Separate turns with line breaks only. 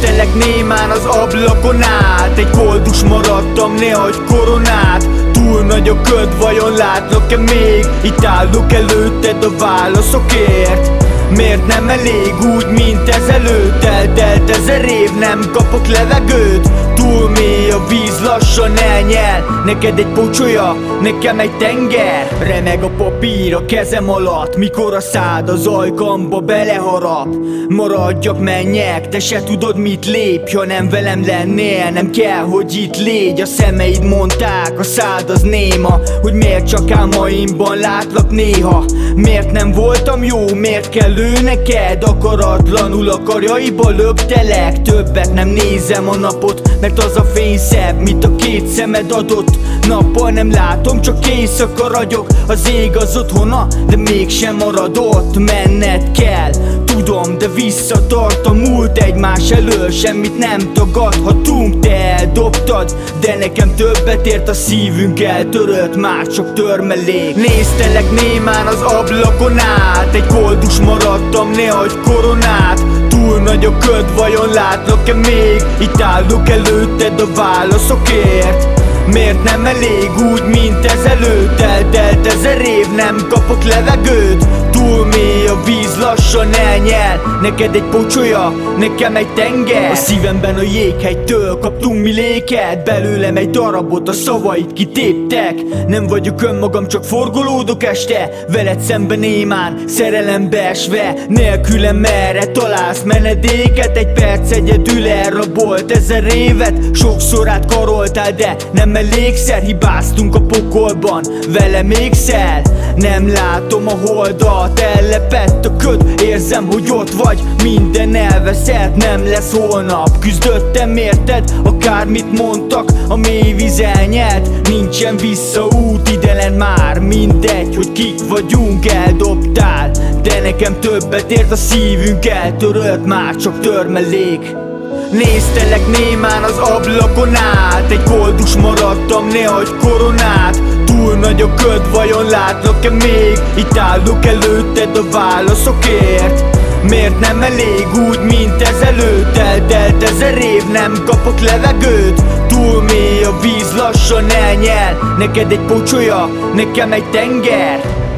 Néztelek némán az ablakon át, egy koldus maradtam, ne hagyj koronát. Túl nagy a köd, vajon látlak-e még? Itt állok előtted a válaszokért. Miért nem elég úgy, mint ezelőtt? Eltelt 1000 év, nem kapok levegőt. Túl mély a víz, lassan elnyel. Neked egy pocsolya, nekem egy tenger. Remeg a papír a kezem alatt, mikor a szád az ajkamba beleharap. Maradjak, menjek, te se tudod mit lépj. Ha nem velem lennél, nem kell, hogy itt légy. A szemeid mondták, a szád az néma, hogy miért csak álmaimban látlak néha. Miért nem voltam jó, miért kell ő neked? Akaratlanul a karjaiba löktelek. Többet nem nézem a napot, mert az a fény szebb, mint a két szemed adott. Nappal nem látom, csak éjszaka ragyog. Az ég az otthona, de mégsem marad ott. Menned kell, tudom, de visszatart a múlt egymás elől. Semmit nem tagadhatunk, te eldobtad, de nekem többet ért a szívünk eltörött, már csak törmelék. Néztelek némán az ablakon át, egy koldus maradtam, ne hagyj koronát. Túl nagy a köd, vajon látlak-e még? Itt állok előtted a válaszokért. Miért nem elég úgy, mint ezelőtt? Eltelt 1000 év, nem kapok levegőt. Túl mély a víz, lassan elnyel. Neked egy pocsolya, nekem egy tenger. A szívemben a jéghegytől kaptunk mi léket. Belőlem egy darabot, a szavaid kitéptek. Nem vagyok önmagam, csak forgolódok este. Veled szemben némán, szerelembe esve. Nélkülem merre találsz menedéket? Egy perc egyedül elrabolt 1000 évet. Sokszor átkaroltál, de nem elégszer. Hibáztunk a pokolban, velem ékszel. Nem látom a holdat, ellepett a köd. Érzem, hogy ott vagy, minden elveszett. Nem lesz holnap, küzdöttem érted? Akármit mondtak, a mély víz elnyelt. Nincsen visszaút, ide lent már mindegy, hogy kik vagyunk, eldobtál. De nekem többet ért a szívünk eltörött, már csak törmelék. Néztelek némán az ablakon át, egy koldus maradtam, ne hagyj koronát. Túl nagy a köd, vajon látlak-e még? Itt állok előtted a válaszokért. Miért nem elég úgy, mint ezelőtt? Eltelt 1000 év, nem kapok levegőt. Túl mély a víz, lassan elnyel. Neked egy pocsolya, nekem egy tenger.